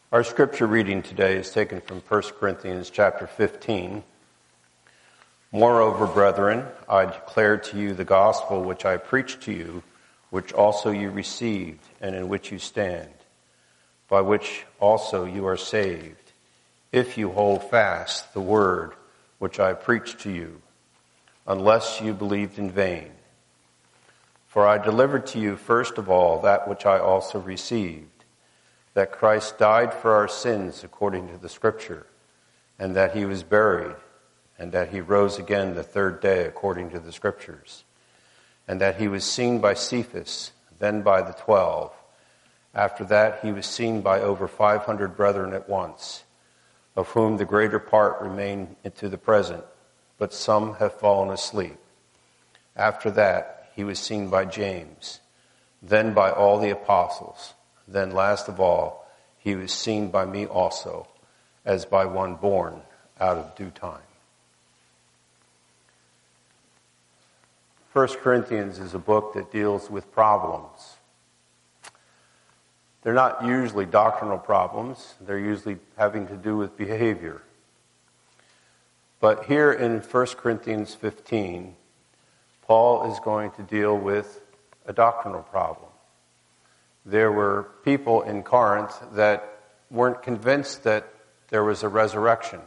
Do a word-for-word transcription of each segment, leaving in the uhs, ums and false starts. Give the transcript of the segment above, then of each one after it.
Our scripture reading today is taken from First Corinthians chapter fifteen. Moreover, brethren, I declare to you the gospel which I preached to you, which also you received, and in which you stand, by which also you are saved, if you hold fast the word which I preached to you, unless you believed in vain. For I delivered to you first of all that which I also received, that Christ died for our sins according to the Scripture, and that he was buried, and that he rose again the third day according to the Scriptures, and that he was seen by Cephas, then by the twelve. After that he was seen by over five hundred brethren at once, of whom the greater part remain to the present, but some have fallen asleep. After that he was seen by James, then by all the apostles. Then last of all, he was seen by me also, as by one born out of due time. First Corinthians is a book that deals with problems. They're not usually doctrinal problems. They're usually having to do with behavior. But here in First Corinthians fifteen, Paul is going to deal with a doctrinal problem. There were people in Corinth that weren't convinced that there was a resurrection.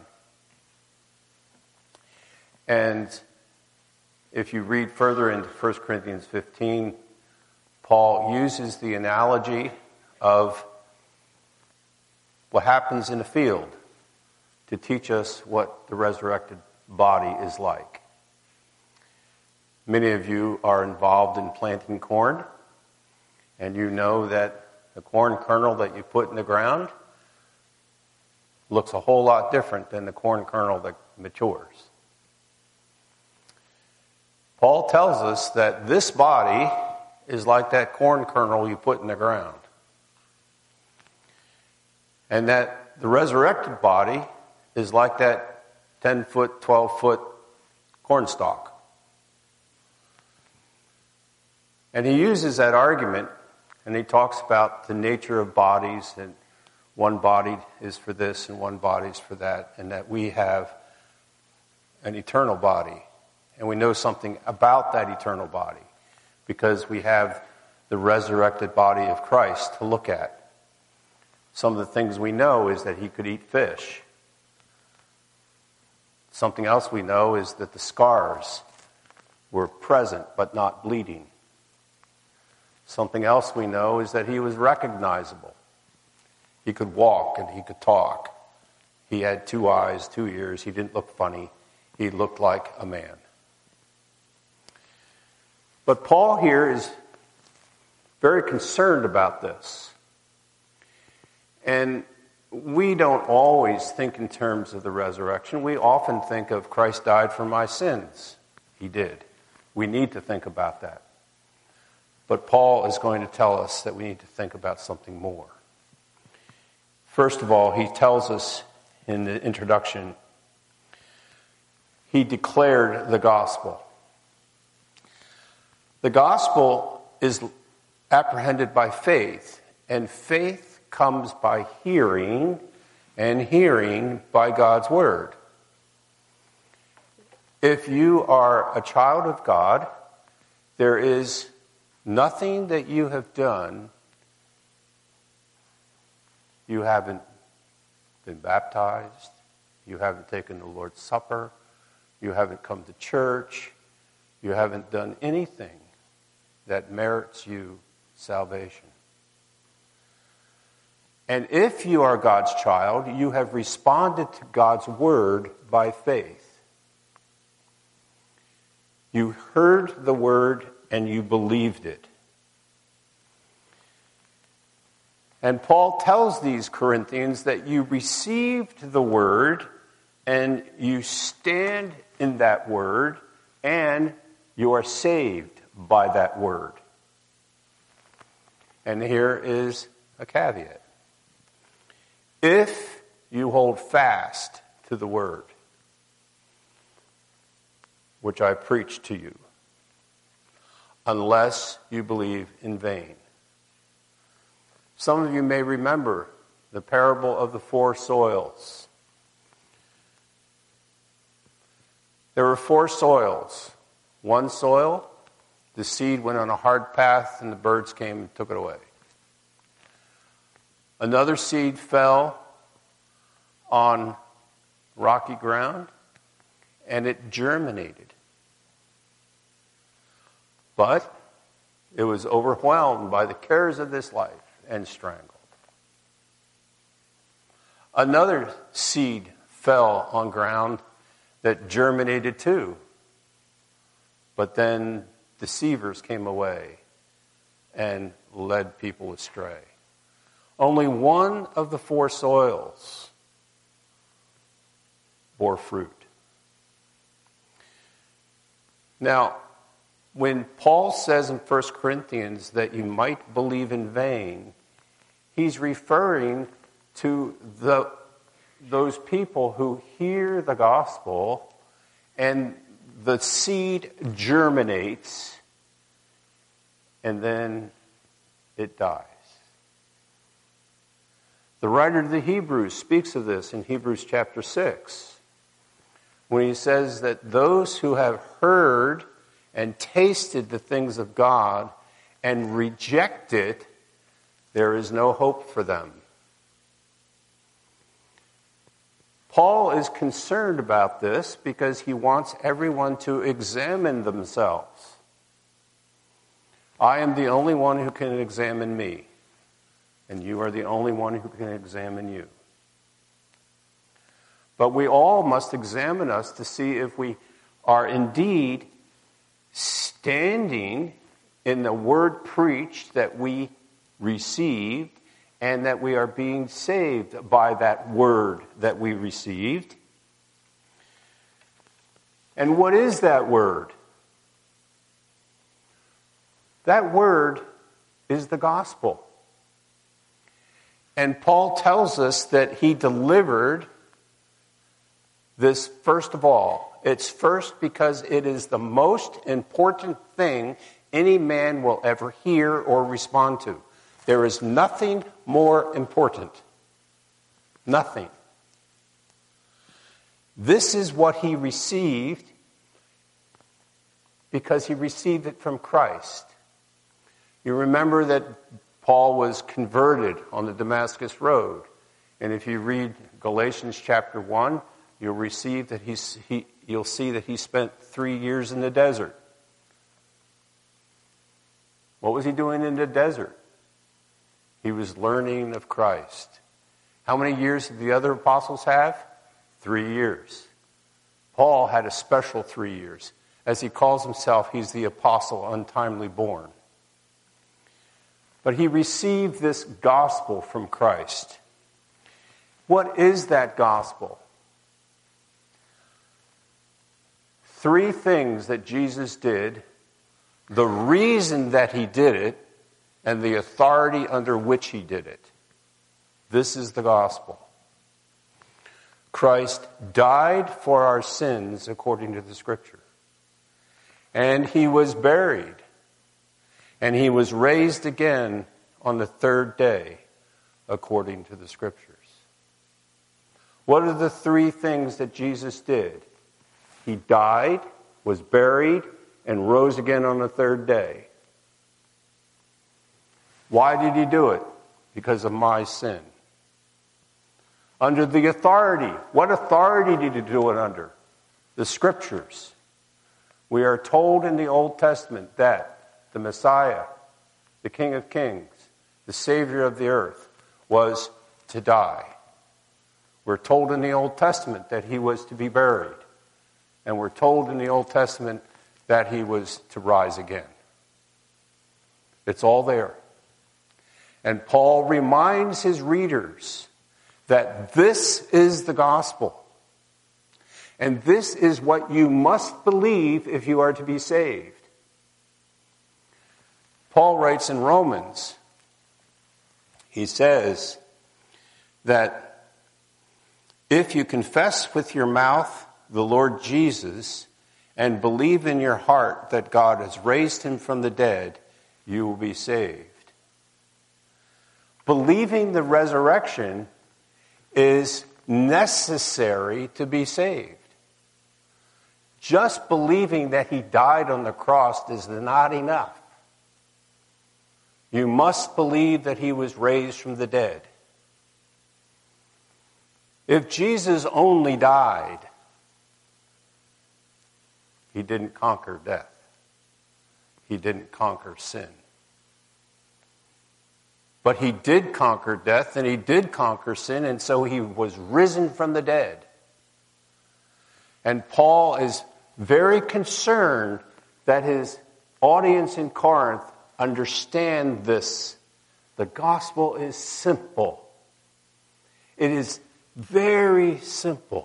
And if you read further into First Corinthians fifteen, Paul uses the analogy of what happens in a field to teach us what the resurrected body is like. Many of you are involved in planting corn. And you know that the corn kernel that you put in the ground looks a whole lot different than the corn kernel that matures. Paul tells us that this body is like that corn kernel you put in the ground. And that the resurrected body is like that ten-foot, twelve-foot corn stalk. And he uses that argument. And he talks about the nature of bodies, and one body is for this and one body is for that, and that we have an eternal body. And we know something about that eternal body because we have the resurrected body of Christ to look at. Some of the things we know is that he could eat fish. Something else we know is that the scars were present but not bleeding. Something else we know is that he was recognizable. He could walk and he could talk. He had two eyes, two ears. He didn't look funny. He looked like a man. But Paul here is very concerned about this. And we don't always think in terms of the resurrection. We often think of Christ died for my sins. He did. We need to think about that. But Paul is going to tell us that we need to think about something more. First of all, he tells us in the introduction, he declared the gospel. The gospel is apprehended by faith, and faith comes by hearing, and hearing by God's word. If you are a child of God, there is nothing that you have done. You haven't been baptized. You haven't taken the Lord's Supper. You haven't come to church. You haven't done anything that merits you salvation. And if you are God's child, you have responded to God's word by faith. You heard the word and you believed it. And Paul tells these Corinthians that you received the word and you stand in that word and you are saved by that word. And here is a caveat. If you hold fast to the word, which I preach to you, unless you believe in vain. Some of you may remember the parable of the four soils. There were four soils. One soil, the seed went on a hard path and the birds came and took it away. Another seed fell on rocky ground and it germinated. But it was overwhelmed by the cares of this life and strangled. Another seed fell on ground that germinated too. But then deceivers came away and led people astray. Only one of the four soils bore fruit. Now, when Paul says in First Corinthians that you might believe in vain, he's referring to the, those people who hear the gospel and the seed germinates and then it dies. The writer of the Hebrews speaks of this in Hebrews chapter six, when he says that those who have heard and tasted the things of God and reject it, there is no hope for them. Paul is concerned about this because he wants everyone to examine themselves. I am the only one who can examine me, and you are the only one who can examine you. But we all must examine us to see if we are indeed standing in the word preached that we received, and that we are being saved by that word that we received. And what is that word? That word is the gospel. And Paul tells us that he delivered this first of all. It's first because it is the most important thing any man will ever hear or respond to. There is nothing more important. Nothing. This is what he received because he received it from Christ. You remember that Paul was converted on the Damascus Road. And if you read Galatians chapter one, you'll receive that he's, he, you'll see that he spent three years in the desert. What was he doing in the desert? He was learning of Christ. How many years did the other apostles have? Three years. Paul had a special three years. As he calls himself, he's the apostle untimely born. But he received this gospel from Christ. What is that gospel? Three things that Jesus did, the reason that he did it, and the authority under which he did it. This is the gospel. Christ died for our sins according to the Scripture. And he was buried. And he was raised again on the third day according to the Scriptures. What are the three things that Jesus did? He died, was buried, and rose again on the third day. Why did he do it? Because of my sin. Under the authority. What authority did he do it under? The Scriptures. We are told in the Old Testament that the Messiah, the King of Kings, the Savior of the earth, was to die. We're told in the Old Testament that he was to be buried. And we're told in the Old Testament that he was to rise again. It's all there. And Paul reminds his readers that this is the gospel. And this is what you must believe if you are to be saved. Paul writes in Romans, he says that if you confess with your mouth the Lord Jesus and believe in your heart that God has raised him from the dead, you will be saved. Believing the resurrection is necessary to be saved. Just believing that he died on the cross is not enough. You must believe that he was raised from the dead. If Jesus only died, he didn't conquer death. He didn't conquer sin. But he did conquer death, and he did conquer sin, and so he was risen from the dead. And Paul is very concerned that his audience in Corinth understand this. The gospel is simple. It is very simple.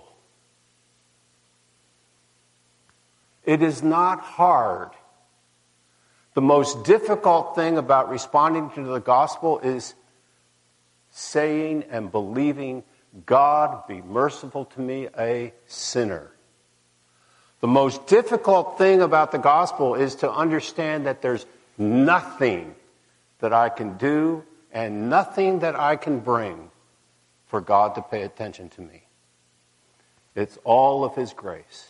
It is not hard. The most difficult thing about responding to the gospel is saying and believing, God, be merciful to me, a sinner. The most difficult thing about the gospel is to understand that there's nothing that I can do and nothing that I can bring for God to pay attention to me. It's all of his grace.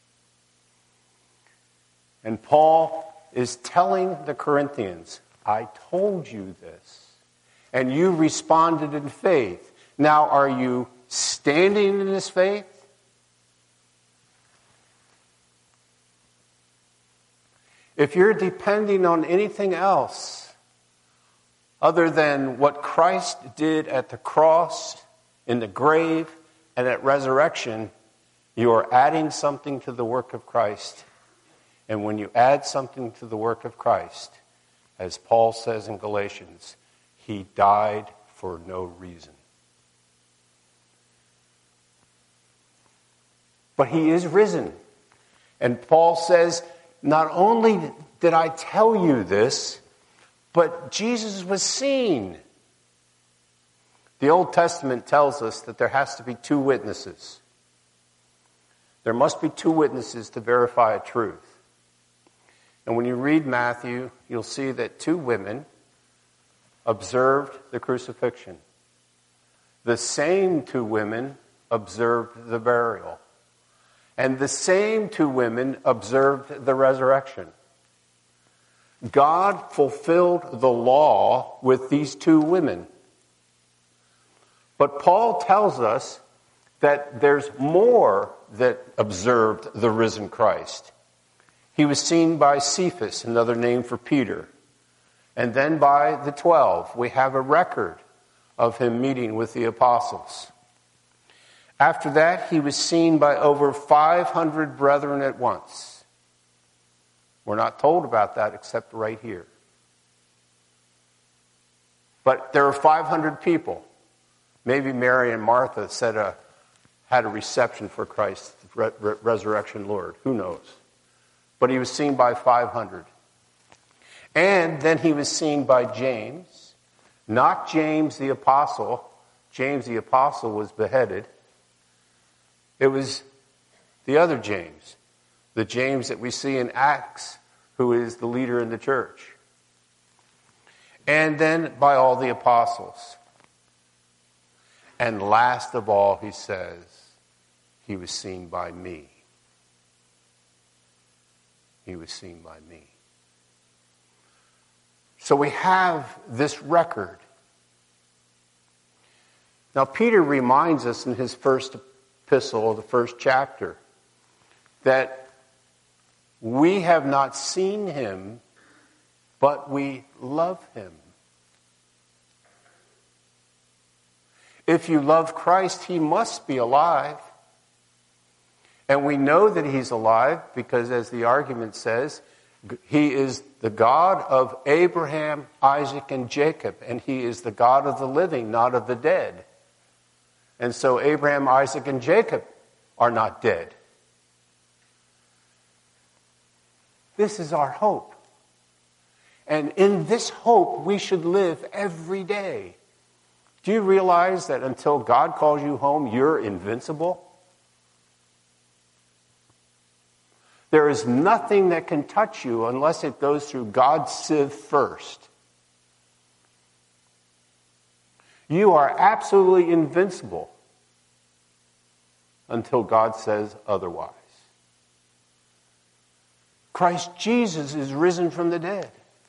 And Paul is telling the Corinthians, I told you this, and you responded in faith. Now, are you standing in this faith? If you're depending on anything else other than what Christ did at the cross, in the grave, and at resurrection, you are adding something to the work of Christ. And when you add something to the work of Christ, as Paul says in Galatians, he died for no reason. But he is risen. And Paul says, not only did I tell you this, but Jesus was seen. The Old Testament tells us that there has to be two witnesses. There must be two witnesses to verify a truth. And when you read Matthew, you'll see that two women observed the crucifixion. The same two women observed the burial. And the same two women observed the resurrection. God fulfilled the law with these two women. But Paul tells us that there's more that observed the risen Christ. He was seen by Cephas, another name for Peter, and then by the twelve. We have a record of him meeting with the apostles. After that, he was seen by over five hundred brethren at once. We're not told about that except right here. But there were five hundred people. Maybe Mary and Martha said a, had a reception for Christ, the re- resurrection Lord. Who knows? But he was seen by five hundred. And then he was seen by James. Not James the apostle. James the apostle was beheaded. It was the other James. The James that we see in Acts, who is the leader in the church. And then by all the apostles. And last of all, he says, he was seen by me. He was seen by me. So we have this record. Now, Peter reminds us in his first epistle, the first chapter, that we have not seen him, but we love him. If you love Christ, he must be alive. And we know that he's alive because, as the argument says, he is the God of Abraham, Isaac, and Jacob. And he is the God of the living, not of the dead. And so Abraham, Isaac, and Jacob are not dead. This is our hope. And in this hope, we should live every day. Do you realize that until God calls you home, you're invincible? There is nothing that can touch you unless it goes through God's sieve first. You are absolutely invincible until God says otherwise. Christ Jesus is risen from the dead.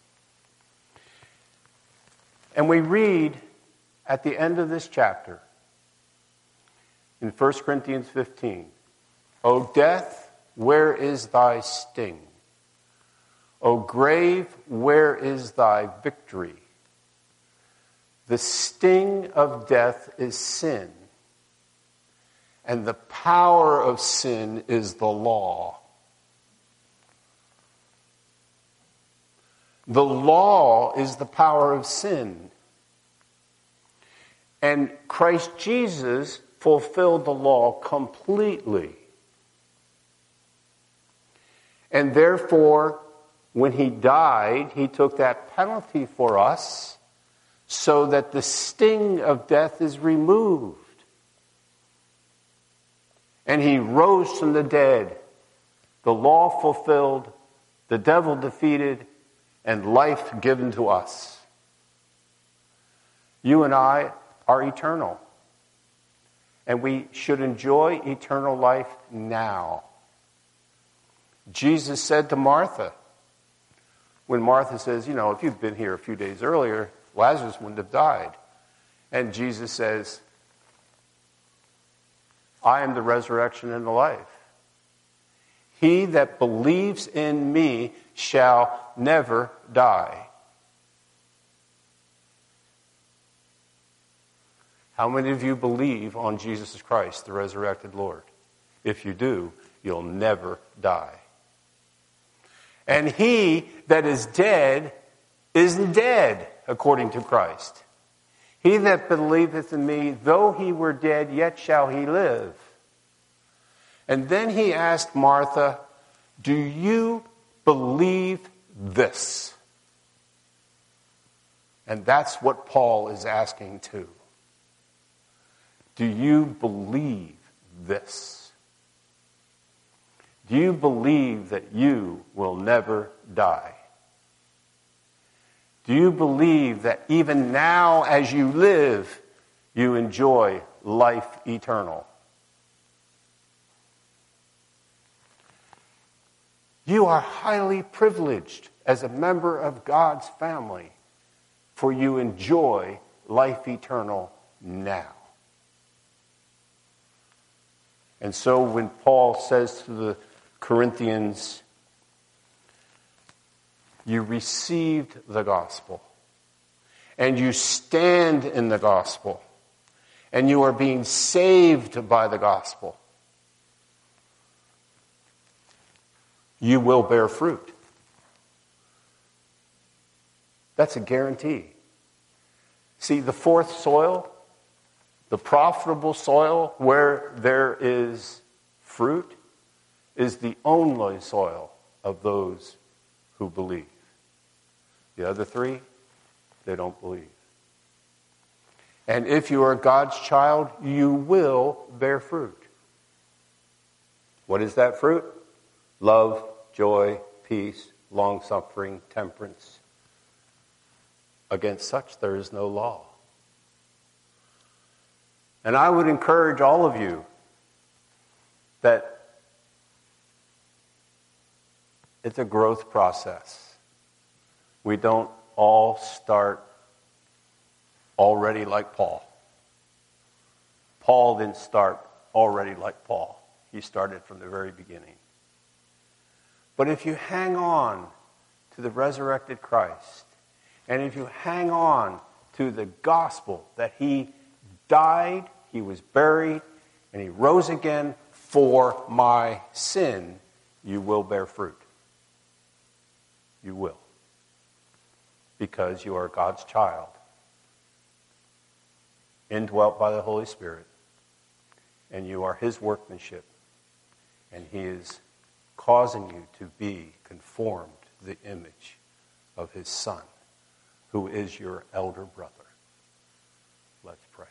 And we read at the end of this chapter in First Corinthians fifteen, O death, where is thy sting? O grave, where is thy victory? The sting of death is sin, and the power of sin is the law. The law is the power of sin. And Christ Jesus fulfilled the law completely. And therefore, when he died, he took that penalty for us so that the sting of death is removed. And he rose from the dead, the law fulfilled, the devil defeated, and life given to us. You and I are eternal. And we should enjoy eternal life now. Jesus said to Martha, when Martha says, you know, if you'd been here a few days earlier, Lazarus wouldn't have died. And Jesus says, I am the resurrection and the life. He that believes in me shall never die. How many of you believe on Jesus Christ, the resurrected Lord? If you do, you'll never die. And he that is dead is dead, according to Christ. He that believeth in me, though he were dead, yet shall he live. And then he asked Martha, do you believe this? And that's what Paul is asking too. Do you believe this? Do you believe that you will never die? Do you believe that even now as you live, you enjoy life eternal? You are highly privileged as a member of God's family, for you enjoy life eternal now. And so when Paul says to the Corinthians, you received the gospel, and you stand in the gospel, and you are being saved by the gospel, you will bear fruit. That's a guarantee. See, the fourth soil, the profitable soil where there is fruit, is the only soil of those who believe. The other three, they don't believe. And if you are God's child, you will bear fruit. What is that fruit? Love, joy, peace, long-suffering, temperance. Against such there is no law. And I would encourage all of you that it's a growth process. We don't all start already like Paul. Paul didn't start already like Paul. He started from the very beginning. But if you hang on to the resurrected Christ, and if you hang on to the gospel that he died, he was buried, and he rose again for my sin, you will bear fruit. You will. Because you are God's child, indwelt by the Holy Spirit, and you are his workmanship, and he is causing you to be conformed to the image of his Son, who is your elder brother. Let's pray.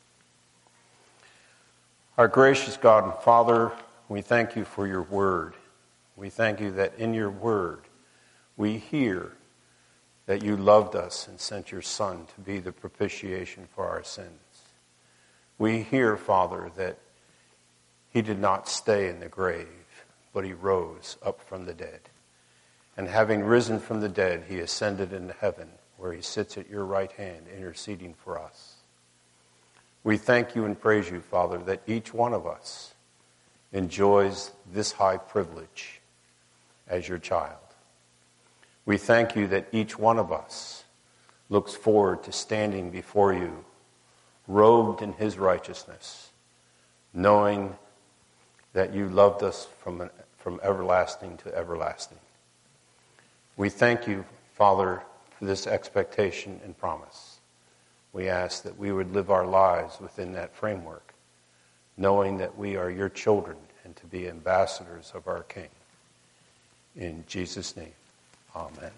Our gracious God and Father, we thank you for your word. We thank you that in your word we hear that you loved us and sent your Son to be the propitiation for our sins. We hear, Father, that he did not stay in the grave, but he rose up from the dead. And having risen from the dead, he ascended into heaven, where he sits at your right hand, interceding for us. We thank you and praise you, Father, that each one of us enjoys this high privilege as your child. We thank you that each one of us looks forward to standing before you, robed in his righteousness, knowing that you loved us from, an, from everlasting to everlasting. We thank you, Father, for this expectation and promise. We ask that we would live our lives within that framework, knowing that we are your children and to be ambassadors of our King. In Jesus' name, amen.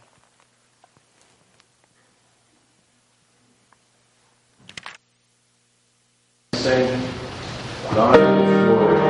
Say, God is Lord.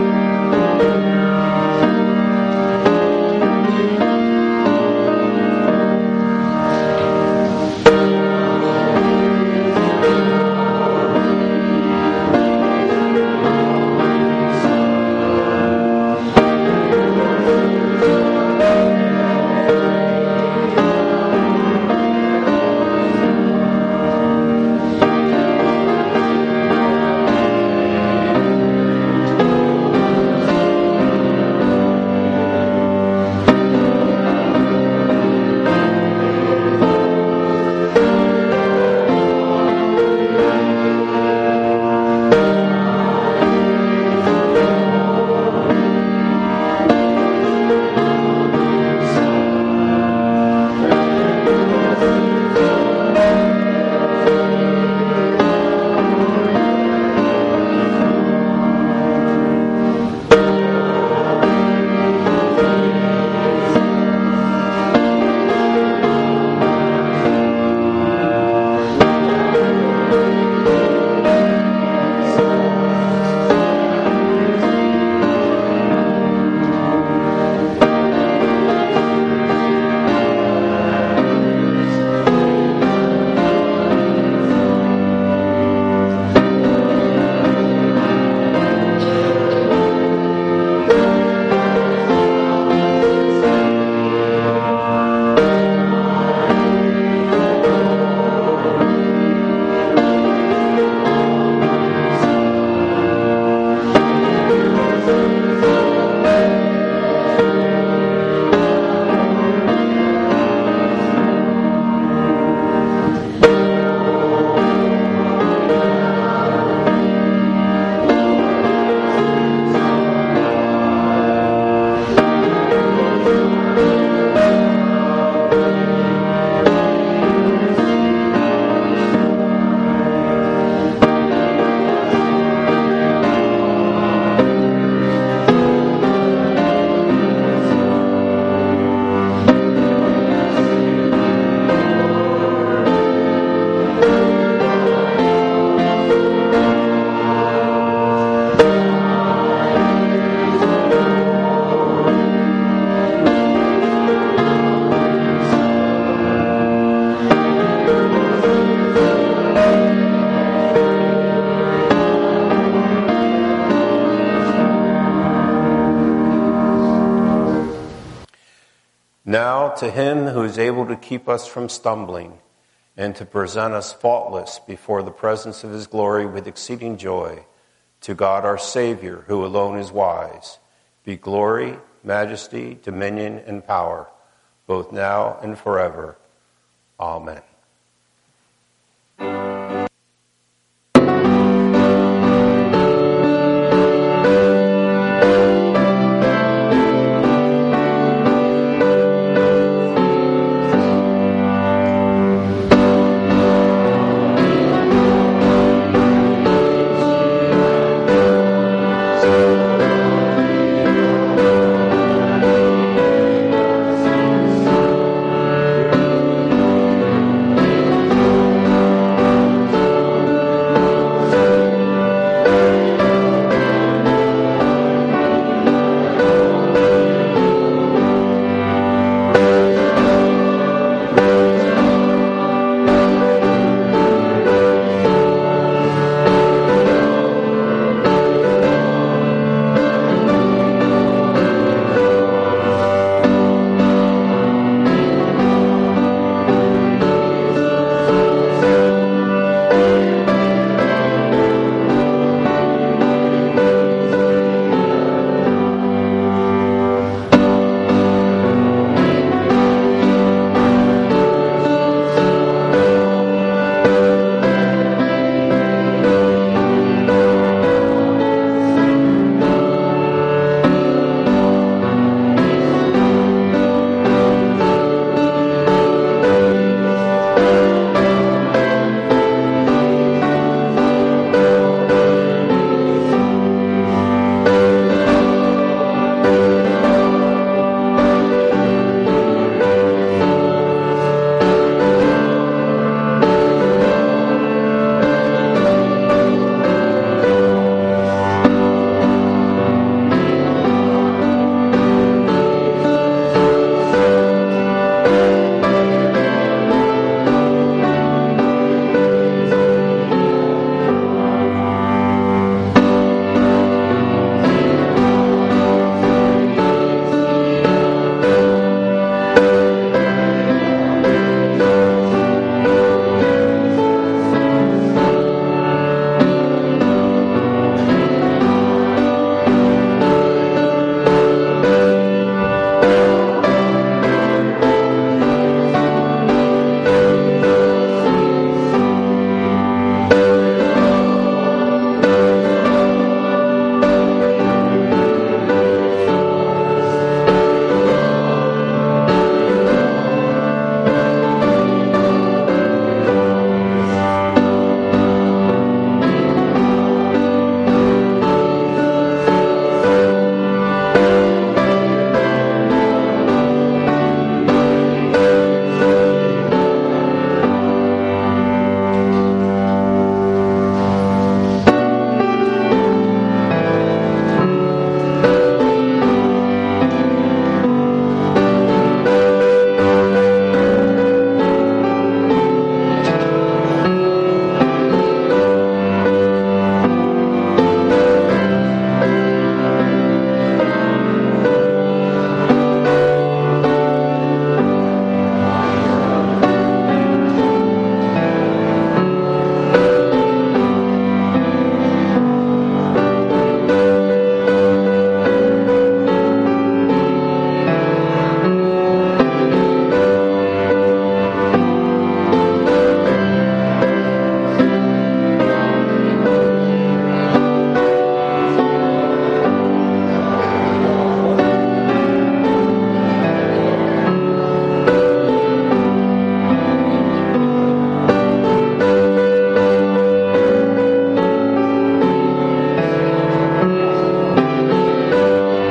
Now to him who is able to keep us from stumbling and to present us faultless before the presence of his glory with exceeding joy, to God our Savior, who alone is wise, be glory, majesty, dominion, and power, both now and forever. Amen.